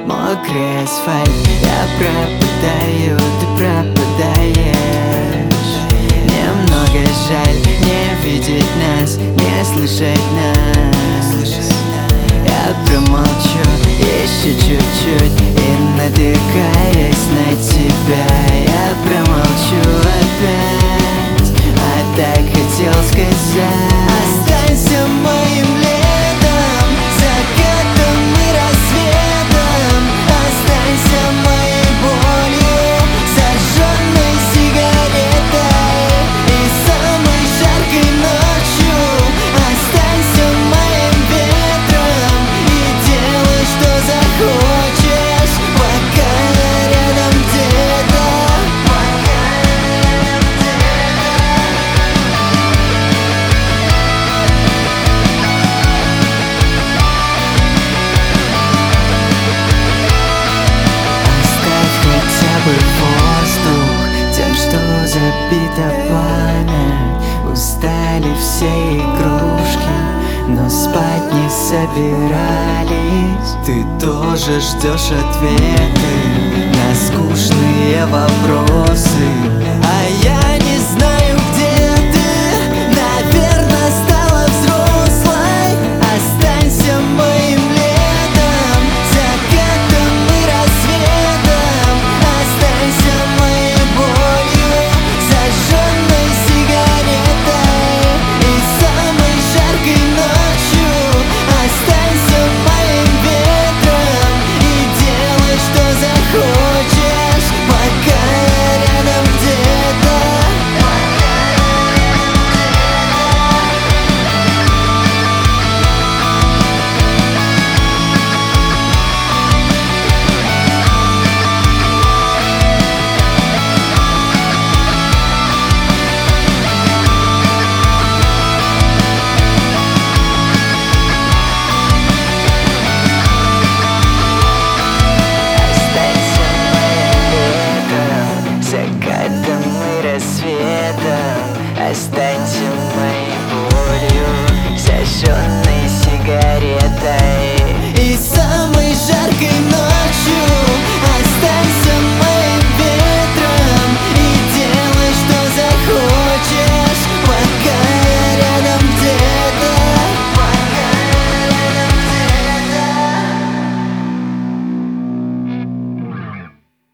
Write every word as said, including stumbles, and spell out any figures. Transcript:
мокрый асфальт. Я пропадаю, ты пропадаешь. Немного жаль не видеть нас, не слышать нас. Я промолчу еще чуть-чуть и, натыкаясь на тебя, я промолчу опять. А так хотел сказать: останься моим летом, закатом и рассветом. Останься моей болью, зажженной сигаретой и самой жаркой ночью. Останься моим ветром и делай, что захочешь, пока я рядом где-то. Воздух тем, что забита память. Устали все игрушки, но спать не собирались. Ты тоже ждешь ответы на скучные вопросы, а я не знаю, где ты. Наверное, стала взрослой. Останься моим летом, закатом и рассветом. Останься моей болью, зажженной сигаретой и самой жаркой ночью. Останься моим ветром и делай, что захочешь, пока я рядом где-то. Закатом и рассветом. Останься моей болью, зажженной сигаретой и самой жаркой